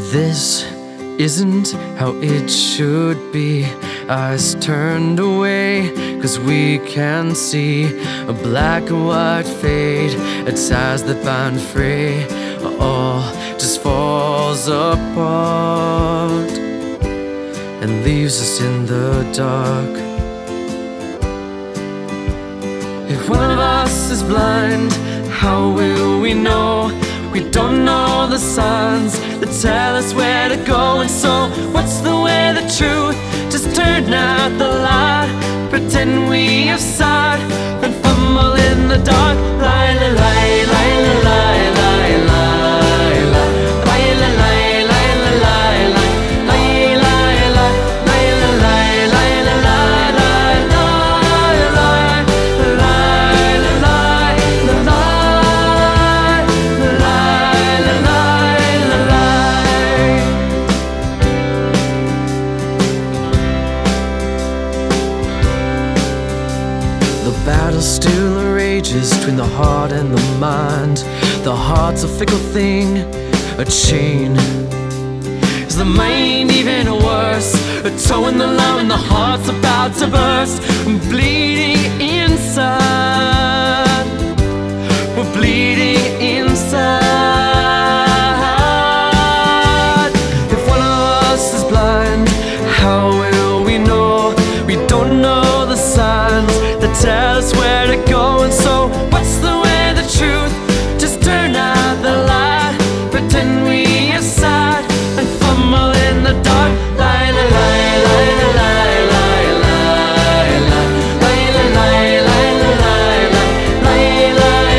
This isn't how it should be. Eyes turned away, 'cause we can see a black and white fade, a ties that bind free. All just falls apart and leaves us in the dark. If one of us is blind, how will we know? We don't know the signs that tell us where to go. And so what's the way, the truth? Just turn out the light, pretend we have sight, then fumble in the dark. Lie, lie, lie, lie, lie, lie, lie, lie, lie, lie, lie, lie, lie, lie, lie, lie, lie, lie, lie, battle still rages between the heart and the mind. The heart's a fickle thing, a chain. Is the mind even worse? A toe in the line when the heart's about to burst. I'm bleeding inside. We're bleeding inside. If one of us is blind, how will we know? We don't know the signs that tell us where to go. And so what's the way, the truth? Just turn out the light, pretend we have sight, and fumble in the dark. Lie, lie, lie, lie, lie, lie, lie, lie, lie, lie, lie, lie, lie, lie, lie,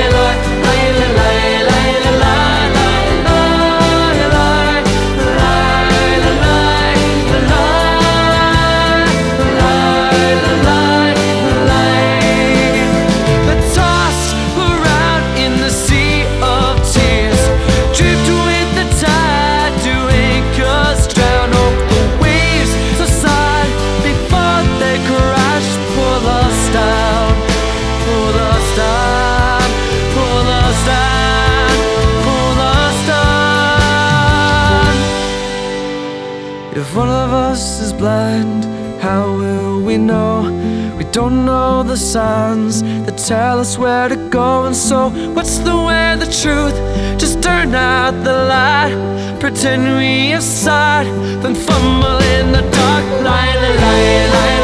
If one of us is blind, how will we know? We don't know the signs that tell us where to go. And so what's the way, the truth? Just turn out the light, pretend we have sight, then fumble in the dark. Lie, lie, lie, lie.